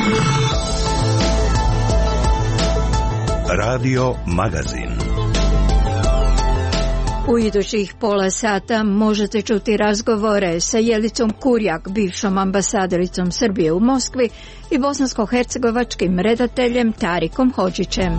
Radio Magazin. U idućih pola sata možete čuti razgovore sa Jelicom Kurjak, bivšom ambasadoricom Srbije u Moskvi, i bosansko-hercegovačkim redateljem Tarikom Hodžićem.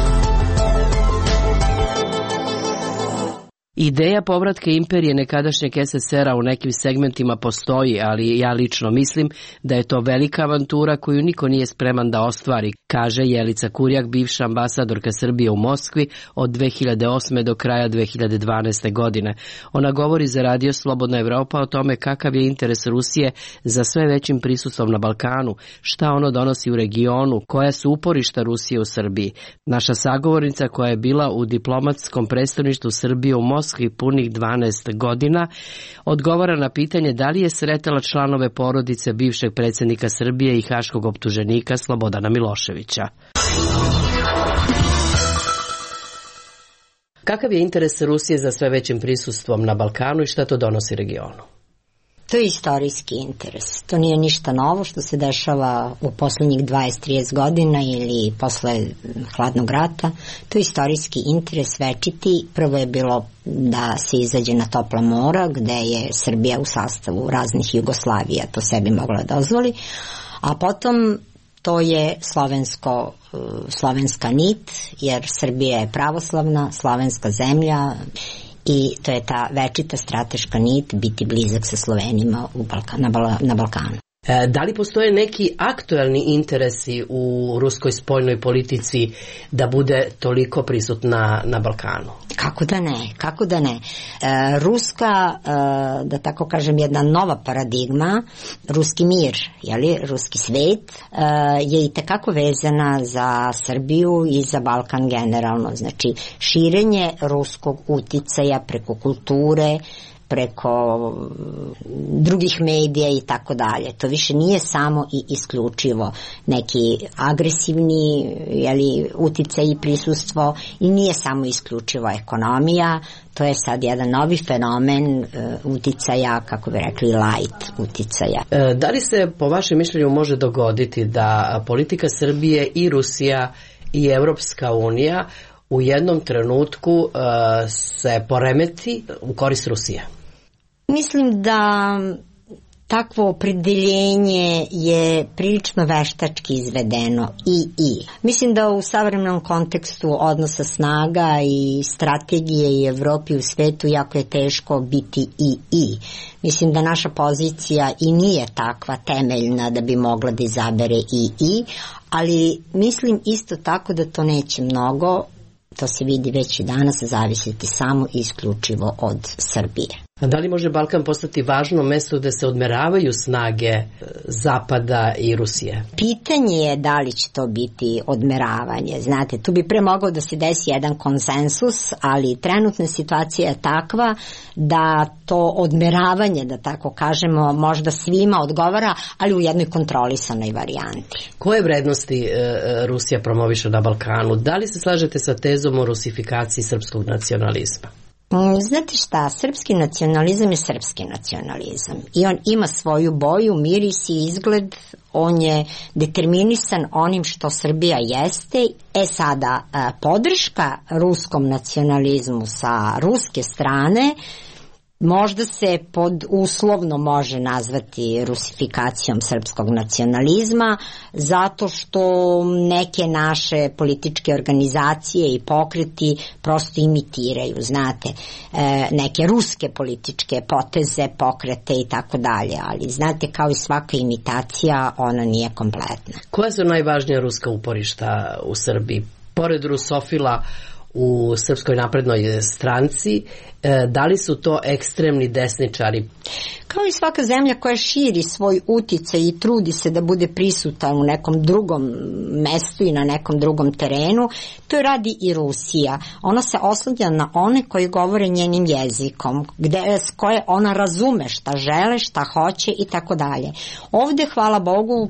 Ideja povratka imperije nekadašnjeg SSR-a u nekim segmentima postoji, ali ja lično mislim da je to velika avantura koju niko nije spreman da ostvari, kaže Jelica Kurjak, bivša ambasadorka Srbije u Moskvi od 2008. do kraja 2012. godine. Ona govori za Radio Slobodna Evropa o tome kakav je interes Rusije za sve većim prisustvom na Balkanu, šta ono donosi u regionu, koja su uporišta Rusije u Srbiji. Naša sagovornica, koja je bila u diplomatskom predstavništvu Srbije u Moskvi punih 12 godina, odgovara na pitanje da li je sretala članove porodice bivšeg predsjednika Srbije i haškog optuženika Slobodana Miloševića. Kakav je interes Rusije za sve većim prisustvom na Balkanu i šta to donosi regionu? To je istorijski interes. To nije ništa novo što se dešava u posljednjih 20-30 godina ili posle hladnog rata. To je istorijski interes večiti. Prvo je bilo da se izađe na topla mora, gde je Srbija u sastavu raznih Jugoslavija to sebi mogla dozvoli, a potom to je slovenska nit, jer Srbija je pravoslavna, slovenska zemlja, i to je ta večita strateška nit biti blizak sa Slovenima na Balkanu. Da li postoje neki aktuelni interesi u ruskoj spoljnoj politici da bude toliko prisutna na Balkanu? Kako da ne. Ruska, da tako kažem, jedna nova paradigma, ruski mir, ruski svet, je i tekako vezana za Srbiju i za Balkan generalno. Znači, širenje ruskog uticaja preko kulture, preko drugih medija i tako dalje. To više nije samo i isključivo neki agresivni uticaj i prisustvo, i nije samo isključivo ekonomija. To je sad jedan novi fenomen uticaja, kako bi rekli, light uticaja. Da li se po vašem mišljenju može dogoditi da politika Srbije i Rusija i Evropska unija u jednom trenutku se poremeti u korist Rusije? Mislim da takvo opredeljenje je prilično veštački izvedeno i. Mislim da u savremenom kontekstu odnosa snaga i strategije i Evropi u svetu jako je teško biti i. Mislim da naša pozicija i nije takva temeljna da bi mogla da izabere i, ali mislim isto tako da to neće mnogo, to se vidi već i danas, zavisiti samo i isključivo od Srbije. A da li može Balkan postati važno mesto gde se odmeravaju snage Zapada i Rusije? Pitanje je da li će to biti odmeravanje. Znate, tu bi pre mogao da se desi jedan konsensus, ali trenutna situacija je takva da to odmeravanje, da tako kažemo, možda svima odgovara, ali u jednoj kontrolisanoj varijanti. Koje vrednosti Rusija promoviše na Balkanu? Da li se slažete sa tezom o rusifikaciji srpskog nacionalizma? Znate šta, srpski nacionalizam je srpski nacionalizam i on ima svoju boju, miris i izgled, on je determinisan onim što Srbija jeste. Sada, podrška ruskom nacionalizmu sa ruske strane možda se pod uslovno može nazvati rusifikacijom srpskog nacionalizma, zato što neke naše političke organizacije i pokreti prosto imitiraju, znate, neke ruske političke poteze, pokrete i tako dalje, ali znate, kao i svaka imitacija, ona nije kompletna. Koja su najvažnija ruska uporišta u Srbiji? Pored rusofila u Srpskoj naprednoj stranci, da li su to ekstremni desničari? Kao i svaka zemlja koja širi svoj uticaj i trudi se da bude prisutan u nekom drugom mestu i na nekom drugom terenu, to radi i Rusija. Ona se oslanja na one koji govore njenim jezikom, s koje ona razume šta žele, šta hoće i tako dalje. Ovde, hvala Bogu,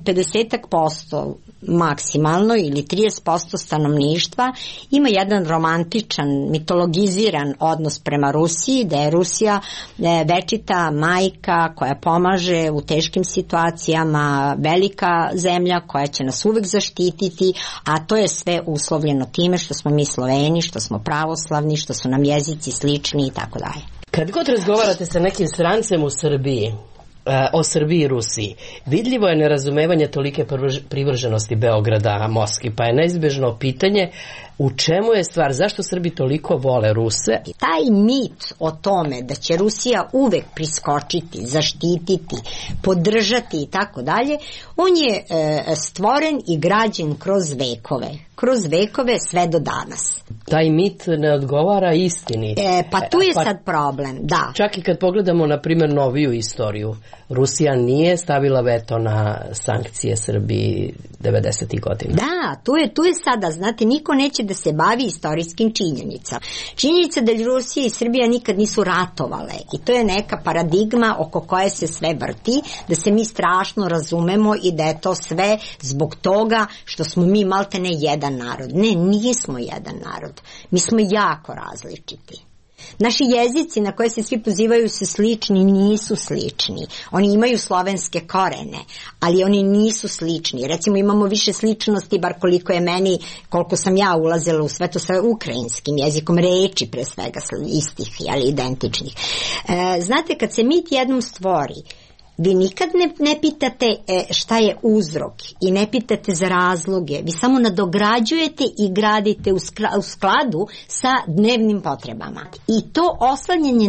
50% maksimalno ili 30% stanovništva ima jedan romantičan, mitologiziran odnos prema Rusiji, da je Rusija večita majka, saveznika, koja pomaže u teškim situacijama, velika zemlja koja će nas uvek zaštititi, a to je sve uslovljeno time što smo mi Sloveni, što smo pravoslavni, što su nam jezici slični i tako dalje. Kad god razgovarate sa nekim strancem u Srbiji, o Srbiji i Rusiji, vidljivo je nerazumevanje tolike privrženosti Beograda Moskvi, pa je neizbežno pitanje u čemu je stvar, zašto Srbi toliko vole Ruse? Taj mit o tome da će Rusija uvek priskočiti, zaštititi, podržati i tako dalje, on je stvoren i građen kroz vekove sve do danas. Taj mit ne odgovara istini. Pa tu je sad problem, da. Čak i kad pogledamo, na primjer, noviju istoriju, Rusija nije stavila veto na sankcije Srbiji 90. godina. Da, tu je sada, znate, niko neće da se bavi istorijskim činjenicama. Činjenica da Rusija i Srbija nikad nisu ratovale i to je neka paradigma oko koje se sve vrti, da se mi strašno razumemo i da je to sve zbog toga što smo mi maltene jedan narod. Ne, nismo jedan narod. Mi smo jako različiti. Naši jezici na koje se svi pozivaju su slični, nisu slični. Oni imaju slovenske korene, ali oni nisu slični. Recimo imamo više sličnosti, bar koliko sam ja ulazila u sve to sa ukrajinskim jezikom, reči pre svega istih, identičnih. Znate, kad se mit jednom stvori, vi nikad ne pitate šta je uzrok i ne pitate za razloge, vi samo nadograđujete i gradite u skladu sa dnevnim potrebama. I to oslanjanje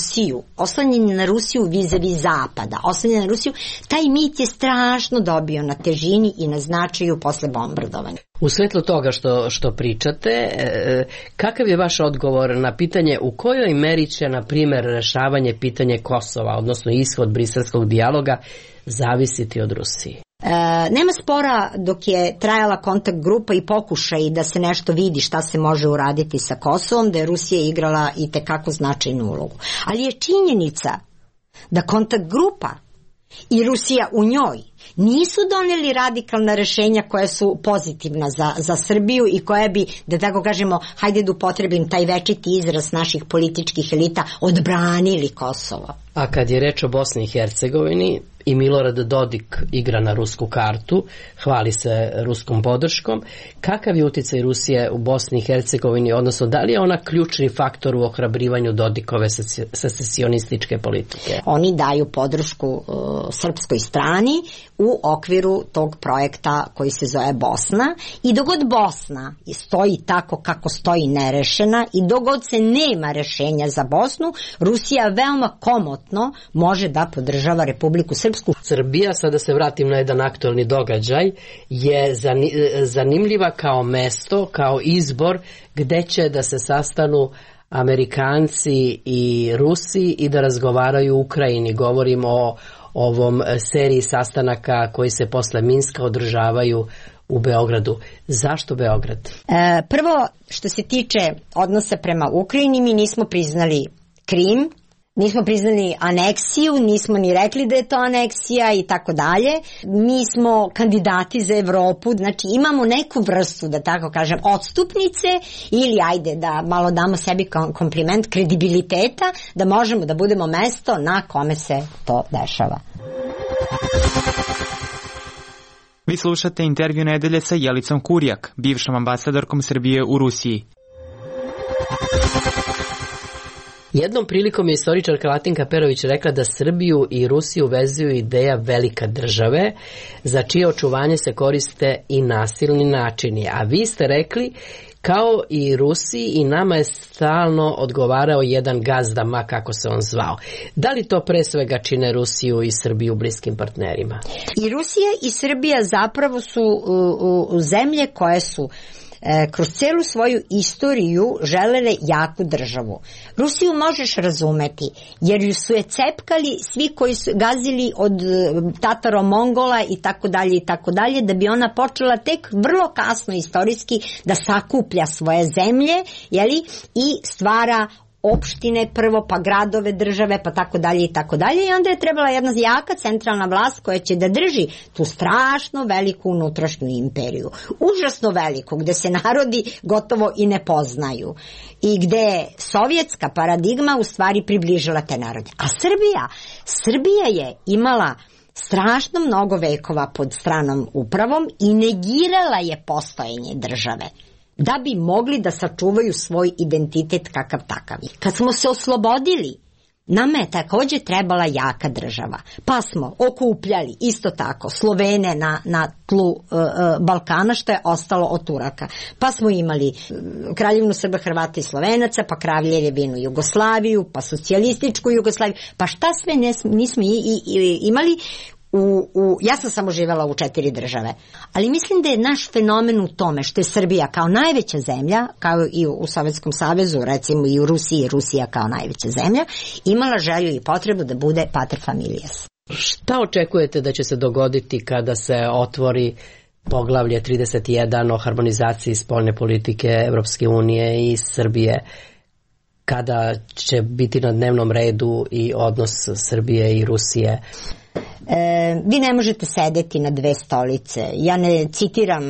na Rusiju vis-a-vis Zapada, oslanjanje na Rusiju, taj mit je strašno dobio na težini i na značaju posle bombardovanja. U svetlu toga što pričate, kakav je vaš odgovor na pitanje u kojoj meri će, na primjer, rešavanje pitanje Kosova, odnosno ishod briselskog dijaloga, zavisiti od Rusije? Nema spora dok je trajala kontakt grupa i pokušaj da se nešto vidi šta se može uraditi sa Kosovom, da je Rusija igrala i tekako značajnu ulogu. Ali je činjenica da kontakt grupa i Rusija u njoj nisu doneli radikalna rešenja koja su pozitivna za Srbiju i koja bi, da tako kažemo, hajde da upotrebim taj večiti izraz naših političkih elita, odbranili Kosovo. A kad je reč o Bosni i Hercegovini, i Milorad Dodik igra na rusku kartu, hvali se ruskom podrškom, kakav je uticaj Rusije u Bosni i Hercegovini, odnosno da li je ona ključni faktor u ohrabrivanju Dodikove secesionističke politike? Oni daju podršku srpskoj strani u okviru tog projekta koji se zove Bosna i dok god Bosna stoji tako kako stoji nerešena i dok god se nema rešenja za Bosnu, Rusija veoma komotno može da podržava Republiku Srpsku. Srbija, sada se vratim na jedan aktualni događaj, je zanimljiva kao mesto, kao izbor gde će da se sastanu Amerikanci i Rusi i da razgovaraju u Ukrajini. Govorimo o ovom seriji sastanaka koji se posle Minska održavaju u Beogradu. Zašto Beograd? Prvo, što se tiče odnosa prema Ukrajini, mi nismo priznali Krim, nismo priznali aneksiju, nismo ni rekli da je to aneksija i tako dalje. Mi smo kandidati za Evropu, znači imamo neku vrstu, da tako kažem, odstupnice ili ajde da malo damo sebi kompliment kredibiliteta da možemo da budemo mesto na kome se to dešava. Vi slušate intervju nedelje sa Jelicom Kurjak, bivšom ambasadorkom Srbije u Rusiji. Jednom prilikom je istoričarka Latinka Perović rekla da Srbiju i Rusiju vezuju ideja velika države, za čije očuvanje se koriste i nasilni načini. A vi ste rekli, kao i Rusiji, i nama je stalno odgovarao jedan gazda, ma kako se on zvao. Da li to pre svega čine Rusiju i Srbiju bliskim partnerima? I Rusija i Srbija zapravo su zemlje koje su kroz celu svoju istoriju želele jaku državu. Rusiju možeš razumeti, jer ju su je cepkali svi koji su gazili od Tataro-Mongola i tako dalje, da bi ona počela tek vrlo kasno istorijski da sakuplja svoje zemlje, i stvara opštine prvo, pa gradove, države, pa tako dalje i tako dalje. I onda je trebala jedna jaka centralna vlast koja će da drži tu strašno veliku unutrašnju imperiju. Užasno veliku, gde se narodi gotovo i ne poznaju. I gde je sovjetska paradigma u stvari približila te narode. A Srbija je imala strašno mnogo vekova pod stranom upravom i negirala je postojanje države da bi mogli da sačuvaju svoj identitet kakav takav. Kad smo se oslobodili, nama je takođe trebala jaka država. Pa smo okupljali isto tako Slovene na tlu Balkana, što je ostalo od Turaka. Pa smo imali Kraljevinu Srba, Hrvata i Slovenaca, pa Kraljevinu Jugoslaviju, pa socijalističku Jugoslaviju. Pa šta sve nismo imali? Ja sam samo živela u 4 države, ali mislim da je naš fenomen u tome što je Srbija kao najveća zemlja, kao i u Sovjetskom savezu, recimo i u Rusiji, Rusija kao najveća zemlja, imala želju i potrebu da bude pater familias. Šta očekujete da će se dogoditi kada se otvori poglavlje 31 o harmonizaciji spoljne politike Evropske unije i Srbije? Kada će biti na dnevnom redu i odnos Srbije i Rusije? Vi ne možete sedeti na 2 stolice. Ja ne citiram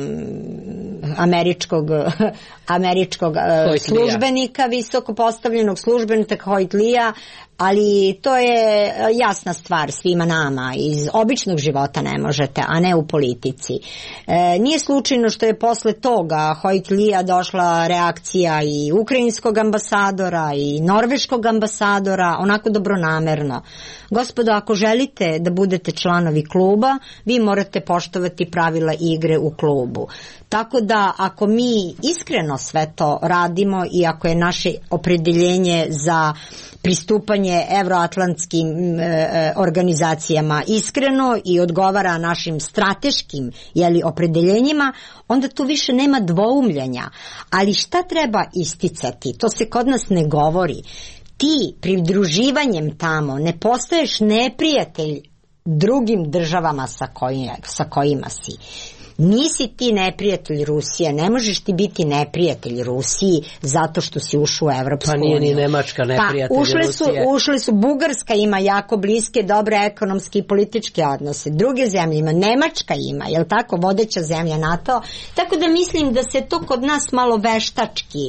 američkog službenika, visoko postavljenog službenika Hojtlija, ali to je jasna stvar svima nama. Iz običnog života ne možete, a ne u politici. Nije slučajno što je posle toga Hojtlija došla reakcija i ukrajinskog ambasadora i norveškog ambasadora, onako dobronamerno. Gospodo, ako želite da budete članovi kluba, vi morate poštovati pravila igre u klubu. Tako da ako mi iskreno sve to radimo i ako je naše opredeljenje za pristupanje evroatlantskim organizacijama iskreno i odgovara našim strateškim opredeljenjima, onda tu više nema dvoumljenja. Ali šta treba isticati? To se kod nas ne govori. Ti pridruživanjem tamo ne postaješ neprijatelj drugim državama sa kojima si. Nisi ti neprijatelj Rusije, ne možeš ti biti neprijatelj Rusiji zato što si ušao u Evropsku uniju. Pa nije ni Nemačka neprijatelj Rusije. Ušli su, Bugarska ima jako bliske, dobre ekonomske i političke odnose. Druge zemlje ima, Nemačka ima, jel tako, vodeća zemlja NATO. Tako da mislim da se to kod nas malo veštački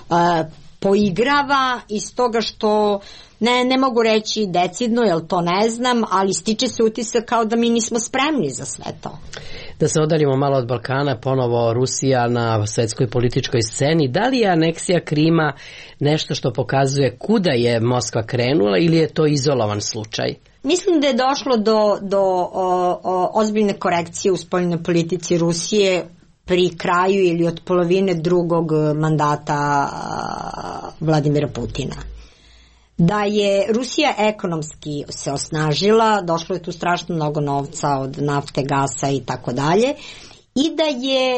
poigrava iz toga što ne mogu reći decidno, jer to ne znam, ali stiče se utisak kao da mi nismo spremni za sve to. Da se odaljimo malo od Balkana, ponovo Rusija na svetskoj političkoj sceni. Da li je aneksija Krima nešto što pokazuje kuda je Moskva krenula ili je to izolovan slučaj? Mislim da je došlo do ozbiljne korekcije u spoljnoj politici Rusije pri kraju ili od polovine drugog mandata Vladimira Putina. Da je Rusija ekonomski se osnažila, došlo je tu strašno mnogo novca od nafte, gasa i tako dalje, i da je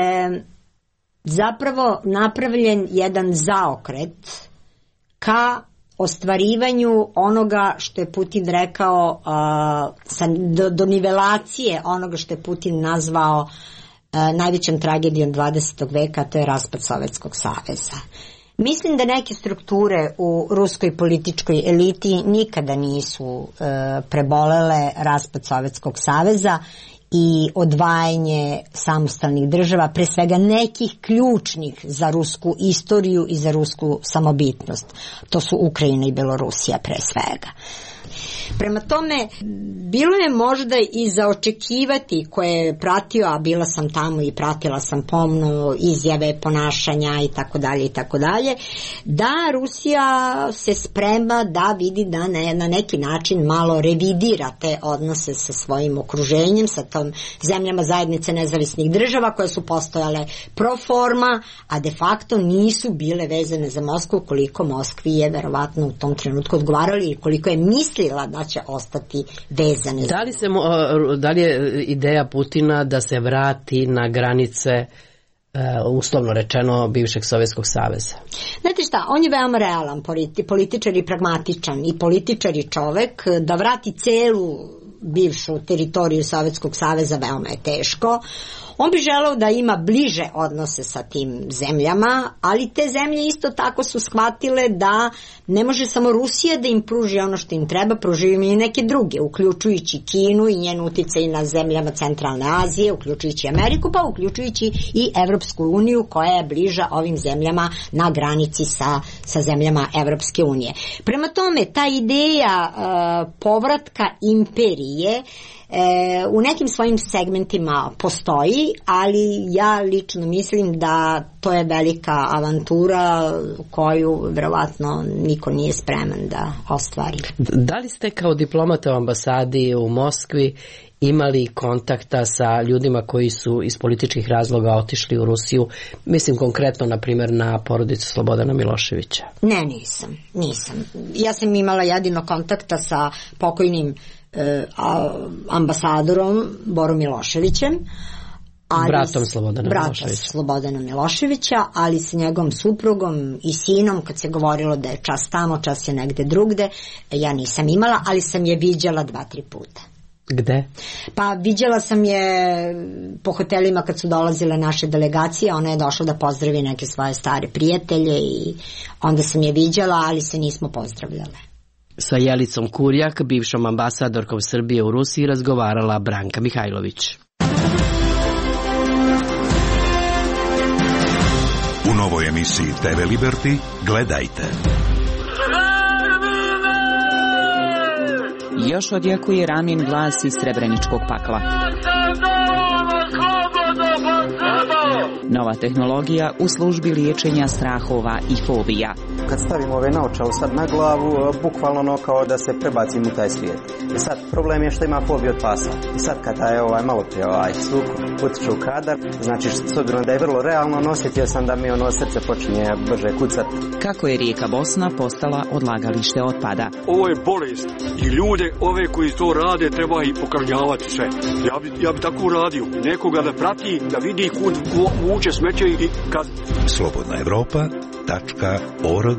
zapravo napravljen jedan zaokret ka ostvarivanju onoga što je Putin rekao, do nivelacije onoga što je Putin nazvao najvećom tragedijom 20. veka, to je raspad Sovjetskog saveza. Mislim da neke strukture u ruskoj političkoj eliti nikada nisu prebolele raspad Sovjetskog saveza i odvajanje samostalnih država, pre svega nekih ključnih za rusku istoriju i za rusku samobitnost. To su Ukrajina i Belorusija pre svega. Prema tome, bilo je možda i za očekivati, koje je pratio, a bila sam tamo i pratila sam pomno izjave, ponašanja i tako dalje, da Rusija se sprema da vidi da na neki način malo revidira te odnose sa svojim okruženjem, sa tom zemljama zajednice nezavisnih država koje su postojale pro forma, a de facto nisu bile vezane za Moskvu, koliko Moskvi je verovatno u tom trenutku odgovarali i koliko je mislila da će ostati vezane. Da li je ideja Putina da se vrati na granice, uslovno rečeno, bivšeg Sovjetskog saveza? Znate šta, on je veoma realan političar i pragmatičan i političar i čovek, da vrati celu bivšu teritoriju Sovjetskog saveza veoma je teško. On bi želeo da ima bliže odnose sa tim zemljama, ali te zemlje isto tako su shvatile da ne može samo Rusija da im pruži ono što im treba, pružaju im i neke druge, uključujući Kinu i njen uticaj na zemljama Centralne Azije, uključujući Ameriku, pa uključujući i Evropsku uniju koja je bliža ovim zemljama na granici sa zemljama Evropske unije. Prema tome, ta ideja povratka imperije u nekim svojim segmentima postoji, ali ja lično mislim da to je velika avantura koju verovatno niko nije spreman da ostvari. Da li ste kao diplomata u ambasadi u Moskvi imali kontakta sa ljudima koji su iz političkih razloga otišli u Rusiju? Mislim konkretno, na primjer, na porodicu Slobodana Miloševića. Ne, nisam. Ja sam imala jedino kontakta sa pokojnim ambasadorom Borom Miloševićem, bratom Slobodana Miloševića, ali sa njegovom suprugom i sinom, kad se govorilo da je čas tamo, čas je negde drugde, ja nisam imala, ali sam je viđala 2-3 puta. Gde? Pa viđala sam je po hotelima kad su dolazile naše delegacije, ona je došla da pozdravi neke svoje stare prijatelje i onda sam je viđala, ali se nismo pozdravljale. Sa Jelicom Kurjak, bivšom ambasadorkom Srbije u Rusiji, razgovarala Branka Mihajlović. U novoj emisiji TV Liberty gledajte. Još odjekuje Ramin glas iz Srebreničkog pakla. Nova tehnologija u službi liječenja strahova i fobija. Kad stavimo ove naočale sad na glavu, bukvalno kao da se prebacim u taj svijet. I sad problem je što ima fobiju od pasa. I sad kada je malo prije zvuk utiče u kadar, znači s obzirom da je vrlo realno, osjetio sam da mi srce počinje brže kucati. Kako je rijeka Bosna postala odlagalište otpada? Ovo je bolest i ljude ove koji to rade treba i pokažnjavati sve. Ja bi tako uradio. Nekoga da prati, da vidi kud vuče smeće i kad. slobodnaevropa.org.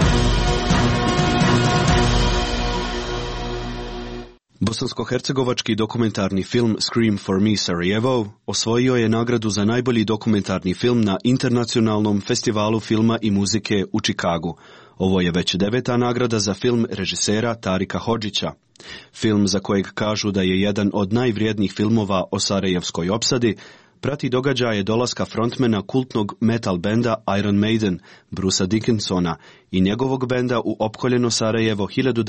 Bosansko-hercegovački dokumentarni film Scream for Me Sarajevo osvojio je nagradu za najbolji dokumentarni film na Internacionalnom festivalu filma i muzike u Čikagu. Ovo je već 9. nagrada za film režisera Tarika Hodžića. Film za kojeg kažu da je jedan od najvrijednijih filmova o sarajevskoj opsadi, prati događaje dolaska frontmena kultnog metal benda Iron Maiden, Brucea Dickinsona, i njegovog benda u opkoljeno Sarajevo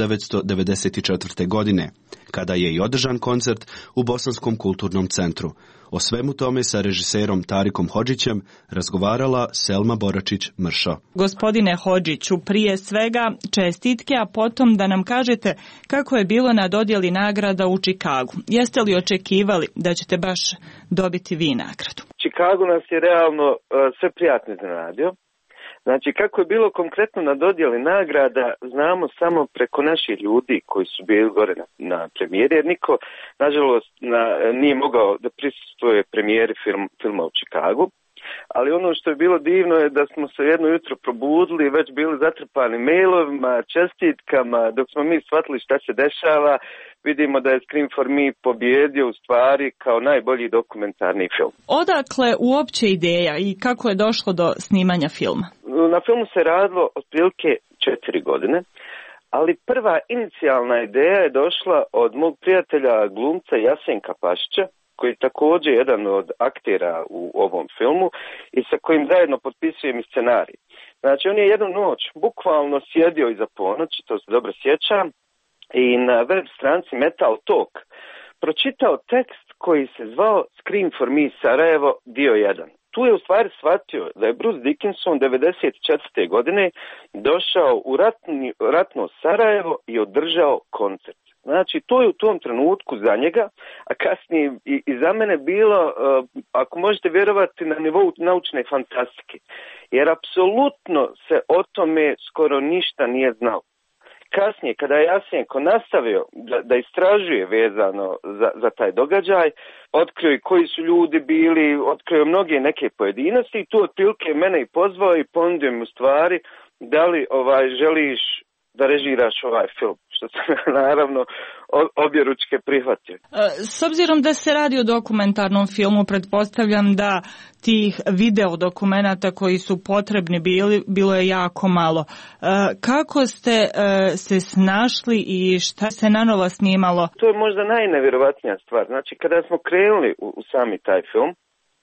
1994. godine, kada je i održan koncert u Bosanskom kulturnom centru. O svemu tome sa režiserom Tarikom Hodžićem razgovarala Selma Boračić-Mršo. Gospodine Hodžiću, prije svega čestitke, a potom da nam kažete kako je bilo na dodjeli nagrada u Čikagu. Jeste li očekivali da ćete baš dobiti vi nagradu? Čikagu nas je realno sve prijatno iznenadio. Znači, kako je bilo konkretno na dodjeli nagrada, znamo samo preko naših ljudi koji su bili gore na premijeri, jer niko, nažalost, nije mogao da prisustvuje premijeri filma u Čikagu. Ali ono što je bilo divno je da smo se jedno jutro probudili i već bili zatrpani mailovima, čestitkama, dok smo mi shvatili šta se dešava, vidimo da je Scream for Me pobjedio u stvari kao najbolji dokumentarni film. Odakle uopće ideja i kako je došlo do snimanja filma? Na filmu se radilo otprilike 4 godine, ali prva inicijalna ideja je došla od mog prijatelja glumca Jasenka Pašića, koji je također jedan od aktera u ovom filmu i sa kojim zajedno potpisujem i scenarij. Znači, on je jednu noć bukvalno sjedio iza ponoći, to se dobro sjećam, i na web stranici Metal Talk pročitao tekst koji se zvao Scream for Me Sarajevo dio 1. Tu je u stvari shvatio da je Bruce Dickinson 1994. godine došao u ratno Sarajevo i održao koncert. Znači, to je u tom trenutku za njega, a kasnije i za mene bilo, ako možete vjerovati, na nivou naučne fantastike. Jer apsolutno se o tome skoro ništa nije znao. Kasnije, kada je Jasenko nastavio da istražuje vezano za taj događaj, otkrio i koji su ljudi bili, otkrio mnoge neke pojedinosti i tu otprilike mene i pozvao i ponudio mi u stvari da li želiš da režiraš ovaj film, što sam naravno objeručke prihvatio. S obzirom da se radi o dokumentarnom filmu, pretpostavljam da tih video dokumenata koji su potrebni bilo je jako malo. Kako ste se snašli i šta se nanovo snimalo? To je možda najnevjerovatnija stvar. Znači, kada smo krenuli u sami taj film,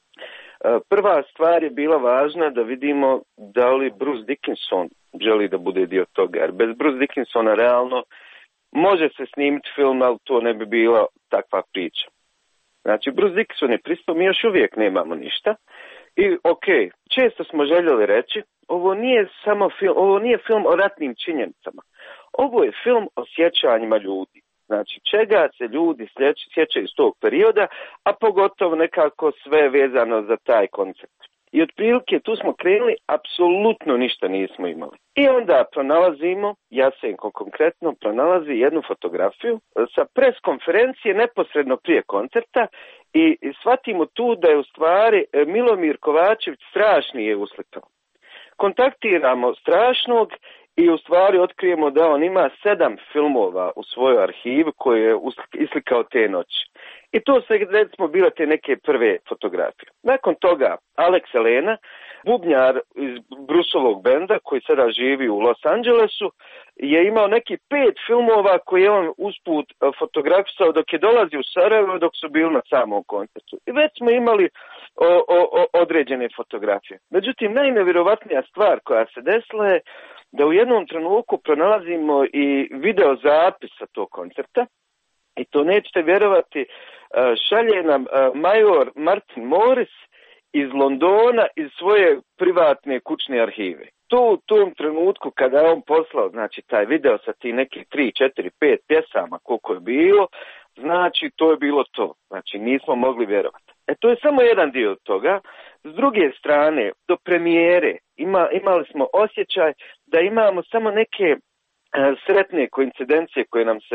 prva stvar je bila važna da vidimo da li Bruce Dickinson želi da bude dio toga. Jer bez Bruce Dickinsona realno može se snimiti film, ali to ne bi bila takva priča. Znači, Bruce Dickinson je pristao, mi još uvijek nemamo ništa. I često smo željeli reći, ovo nije samo film, ovo nije film o ratnim činjenicama. Ovo je film o sjećanjima ljudi. Znači, čega se ljudi sjećaju iz tog perioda, a pogotovo nekako sve vezano za taj koncept. I otprilike tu smo krenuli, apsolutno ništa nismo imali. I onda pronalazimo, Jasenko konkretno, pronalazi jednu fotografiju sa pres konferencije neposredno prije koncerta i shvatimo tu da je u stvari Milomir Kovačević Strašni je uslikao. Kontaktiramo Strašnog i u stvari otkrijemo da on ima 7 filmova u svojoj arhivu koje je islikao te noći. I to se recimo bile te neke prve fotografije. Nakon toga Alex Elena, bubnjar iz Bruceovog benda koji sada živi u Los Angelesu, je imao neki 5 filmova koje je on usput fotografisao dok je dolazio u Sarajevo dok su bili na samom koncertu. I već smo imali određene fotografije. Međutim, najnevjerovatnija stvar koja se desila je da u jednom trenutku pronalazimo i video zapis sa tog koncerta. I to nećete vjerovati, šalje nam major Martin Morris iz Londona iz svoje privatne kućne arhive. To u tom trenutku kada je on poslao, znači taj video sa ti nekih 3, 4, 5 pjesama koliko je bilo, znači to je bilo to. Znači nismo mogli vjerovati. To je samo jedan dio toga. S druge strane, do premijere imali smo osjećaj da imamo samo neke sretne koincidencije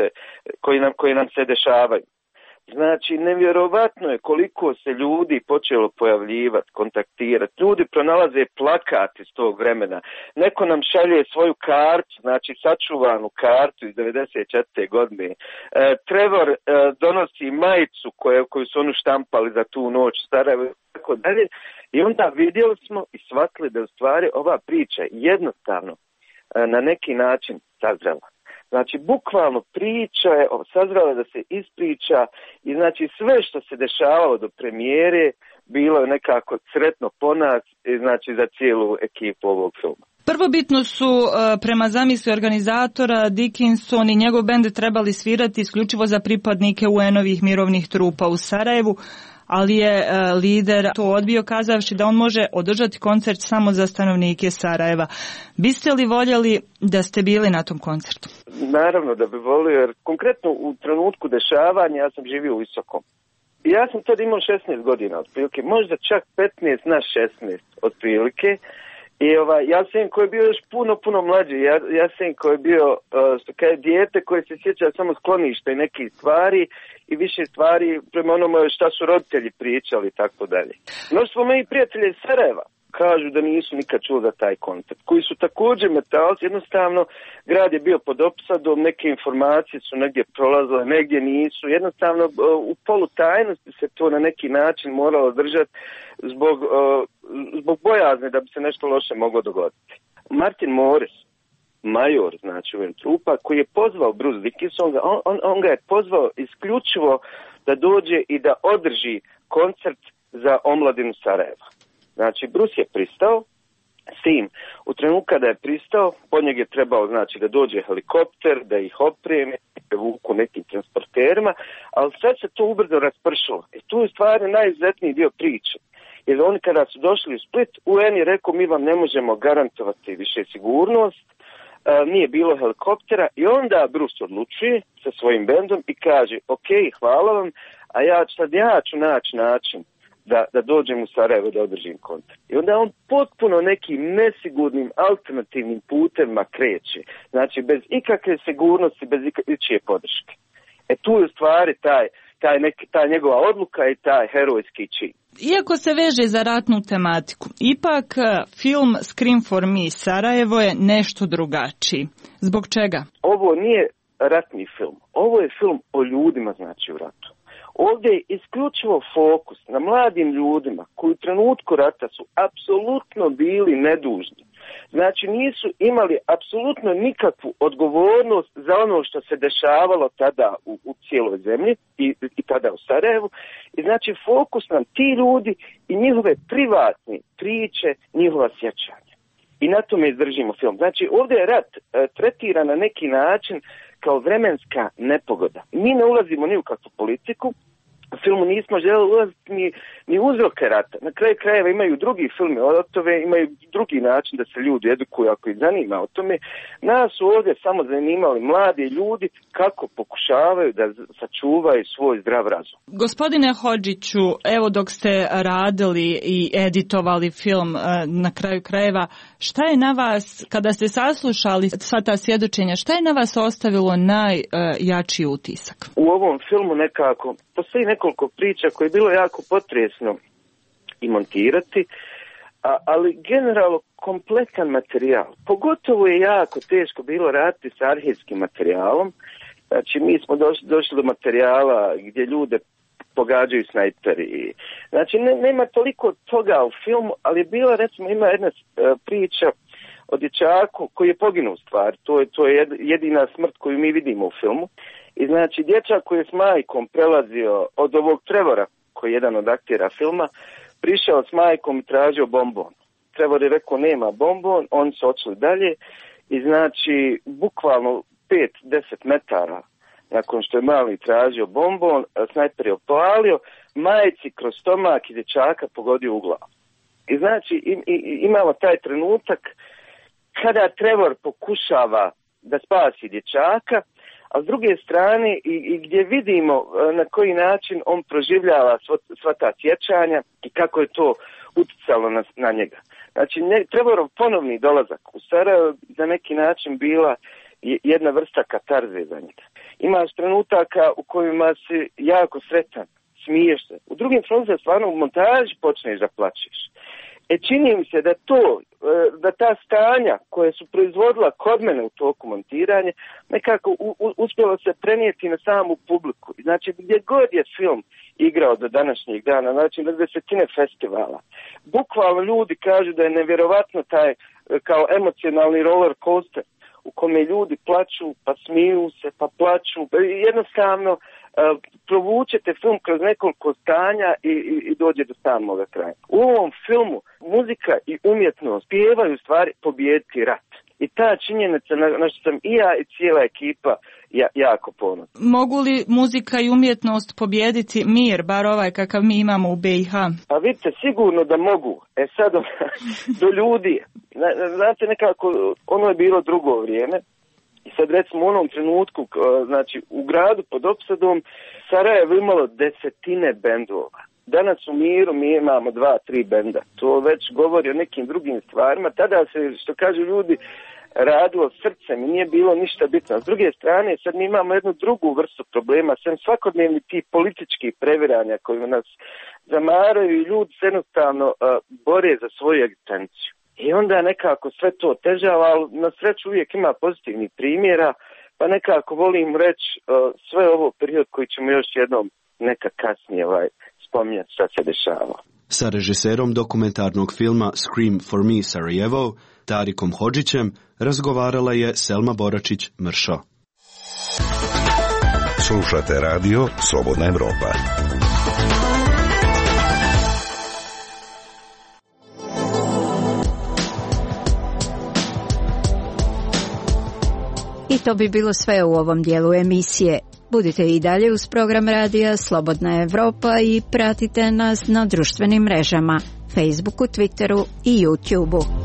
koje nam se dešavaju. Znači, nevjerovatno je koliko se ljudi počelo pojavljivati, kontaktirati. Ljudi pronalaze plakat iz tog vremena. Neko nam šalje svoju kartu, znači sačuvanu kartu iz 94. godine. Trevor donosi majicu koju su onu štampali za tu noć u Sarajevu i tako dalje. I onda vidjeli smo i shvatili da u stvari ova priča jednostavno na neki način sazrela. Znači, bukvalno priča je sazrela da se ispriča i znači sve što se dešavalo do premijere bilo je nekako sretno po nas i znači za cijelu ekipu ovog filma. Prvobitno su prema zamisli organizatora Dickinson i njegov bend trebali svirati isključivo za pripadnike UN-ovih mirovnih trupa u Sarajevu, ali je lider to odbio kazavši da on može održati koncert samo za stanovnike Sarajeva. Biste li voljeli da ste bili na tom koncertu? Naravno da bi volio, jer konkretno u trenutku dešavanja ja sam živio u Visokom. I ja sam tad imao 16 godina otprilike, možda čak 15 na 16 otprilike. I Jasenko je bio još puno mlađi. Jasenko je bio dijete koje se sjeća samo skloništa i nekih stvari i više stvari prema onome šta su roditelji pričali i tako dalje. Mnoštvo mojih prijatelja iz Sarajeva kažu da nisu nikad čuli za taj koncert, koji su također metalci. Jednostavno, grad je bio pod opsadom, neke informacije su negdje prolazile, negdje nisu. Jednostavno, u polutajnosti se to na neki način moralo držati zbog bojazne da bi se nešto loše moglo dogoditi. Martin Morris, major, znači u trupa, koji je pozvao Bruce Dickinson, on ga je pozvao isključivo da dođe i da održi koncert za omladinu Sarajeva. Znači, Bruce je pristao s tim. U trenutku kada je pristao, po njeg je trebao, znači, da dođe helikopter, da ih opreme, da vuku nekim transporterima, ali sad se to ubrzo raspršilo. I tu je stvarno najizuzetniji dio priče. Jer oni kada su došli u Split, UN je rekao mi vam ne možemo garantovati više sigurnost, nije bilo helikoptera i onda Bruce odlučuje sa svojim bendom i kaže ok, hvala vam, a ja ću naći način da dođem u Sarajevo da održim koncert. I onda on potpuno nekim nesigurnim alternativnim putem kreće. Znači bez ikakve sigurnosti, bez ičije podrške. Tu je u stvari ta njegova odluka i taj herojski čin. Iako se veže za ratnu tematiku, ipak film Scream for Me Sarajevo je nešto drugačiji. Zbog čega? Ovo nije ratni film. Ovo je film o ljudima, znači, u ratu. Ovdje je isključivo fokus na mladim ljudima koji u trenutku rata su apsolutno bili nedužni. Znači nisu imali apsolutno nikakvu odgovornost za ono što se dešavalo tada u cijeloj zemlji i tada u Sarajevu. I znači fokus nam ti ljudi i njihove privatne priče, njihova sjećanja. I na tome izdržimo film. Znači ovdje je rat tretiran na neki način kao vremenska nepogoda. Mi ne ulazimo ni u kakvu politiku. U filmu nismo željeli ulaziti ni uzroke rata. Na kraju krajeva imaju drugi filme o ratove, imaju drugi način da se ljudi edukuju ako ih zanima o tome. Nas su ovdje samo zanimali mladi ljudi kako pokušavaju da sačuvaju svoj zdrav razum. Gospodine Hodžiću, evo dok ste radili i editovali film na kraju krajeva, šta je na vas, kada ste saslušali sva ta svjedočenja, šta je na vas ostavilo najjači utisak? U ovom filmu nekako postoji nekoliko priča koje je bilo jako potresno i montirati, ali generalno kompletan materijal. Pogotovo je jako teško bilo raditi s arhivskim materijalom. Znači mi smo došli do materijala gdje ljude pogađaju snajperi. Znači nema toliko toga u filmu, ali je bila, recimo, ima jedna priča o dječaku koji je poginuo u stvari. To je jedina smrt koju mi vidimo u filmu. I znači dječak koji je s majkom prelazio od ovog Trevora, koji je jedan od aktera filma, prišao s majkom i tražio bombon. Trevor je rekao nema bombon, oni su odšli dalje i znači bukvalno 5-10 metara nakon što je mali tražio bombon, snajper je opalio, majci kroz stomak i dječaka pogodio u glavu. I znači imamo taj trenutak kada Trevor pokušava da spasi dječaka, a s druge strane i gdje vidimo na koji način on proživljava sva ta sjećanja i kako je to utjecalo na njega. Znači, Trevorov ponovni dolazak u Sarajevo na neki način bila jedna vrsta katarze za njega. Imaš trenutaka u kojima si jako sretan, smiješ se. U drugim trenutima stvarno u montaži počneš da plačeš. Čini mi se da ta stanja koje su proizvodila kod mene u toku montiranja nekako uspjelo se prenijeti na samu publiku. Znači gdje god je film igrao do današnjeg dana, znači na 10 festivala, bukvalno ljudi kažu da je nevjerovatno taj kao emocionalni roller coaster u kome ljudi plaču, pa smiju se, pa plaču. Jednostavno provučete film kroz nekoliko stanja i dođe do samoga kraja. U ovom filmu muzika i umjetnost pjevaju stvari pobijediti rat. I ta činjenica na što sam i ja i cijela ekipa jako ponosna. Mogu li muzika i umjetnost pobijediti mir, bar ovaj kakav mi imamo u BiH? Pa vidite, sigurno da mogu. Sad do ljudi. Znate, nekako ono je bilo drugo vrijeme. I sad recimo u onom trenutku, znači u gradu pod opsadom, Sarajevo imalo 10 bendova. Danas u miru mi imamo 2-3 benda. To već govori o nekim drugim stvarima. Tada se, što kažu ljudi, radilo srcem i nije bilo ništa bitno. S druge strane, sad mi imamo jednu drugu vrstu problema, sem svakodnevni ti političkih previranja koji nas zamaraju i ljudi se jednostavno bore za svoju egzistenciju. I onda nekako sve to otežava, ali na sreću uvijek ima pozitivnih primjera, pa nekako volim reći sve ovo period koji ćemo još jednom nekad kasnije spominjati šta se dešava. Sa režiserom dokumentarnog filma Scream for Me Sarajevo, Tarikom Hodžićem, razgovarala je Selma Boračić-Mršo. Slušate radio Slobodna Evropa. I to bi bilo sve u ovom dijelu emisije. Budite i dalje uz program radija Slobodna Evropa i pratite nas na društvenim mrežama, Facebooku, Twitteru i YouTubeu.